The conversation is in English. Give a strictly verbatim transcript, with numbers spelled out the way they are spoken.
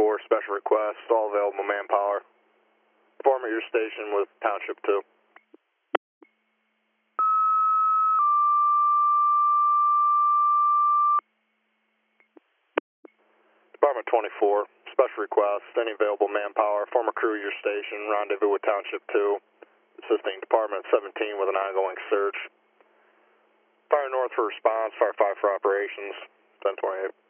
twenty-four, special request, all available manpower. Perform at your station with Township two. Department twenty-four, special request, any available manpower, form a crew at your station, rendezvous with Township two, assisting Department seventeen with an ongoing search. Fire north for response, fire five for operations, ten twenty-eight.